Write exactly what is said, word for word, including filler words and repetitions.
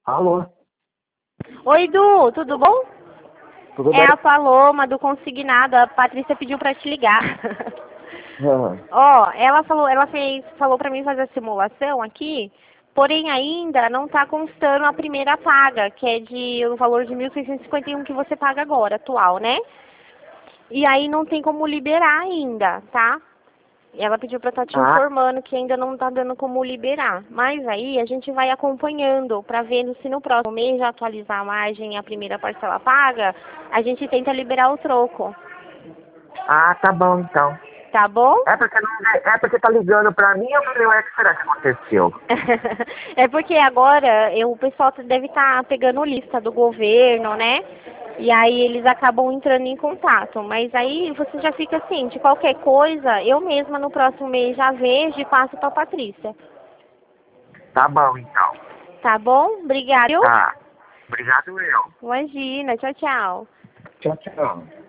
Alô? Oi, Du, tudo bom? Tudo É bem? a Paloma do Consignado. A Patrícia pediu pra te ligar. Ah, Ó, ela falou, ela fez, falou pra mim fazer a simulação aqui, porém ainda não tá constando a primeira paga, que é de o valor de mil seiscentos e cinquenta e um que você paga agora, atual, né? E aí não tem como liberar ainda, tá? E ela pediu pra estar te ah, informando que ainda não tá dando como liberar. Mas aí a gente vai acompanhando pra ver se no próximo mês já atualizar a margem e a primeira parcela paga, a gente tenta liberar o troco. ah, tá bom então. Tá bom? É porque, não, é porque tá ligando pra mim, eu falei, ué, o que será que aconteceu? É porque agora eu, o pessoal deve estar pegando lista do governo, né? E aí eles acabam entrando em contato. Mas aí você já fica assim, de qualquer coisa, eu mesma no próximo mês já vejo e passo pra Patrícia. Tá bom então. Tá bom? Obrigada. Tá. Obrigado eu. Imagina. Tchau, tchau. Tchau, tchau.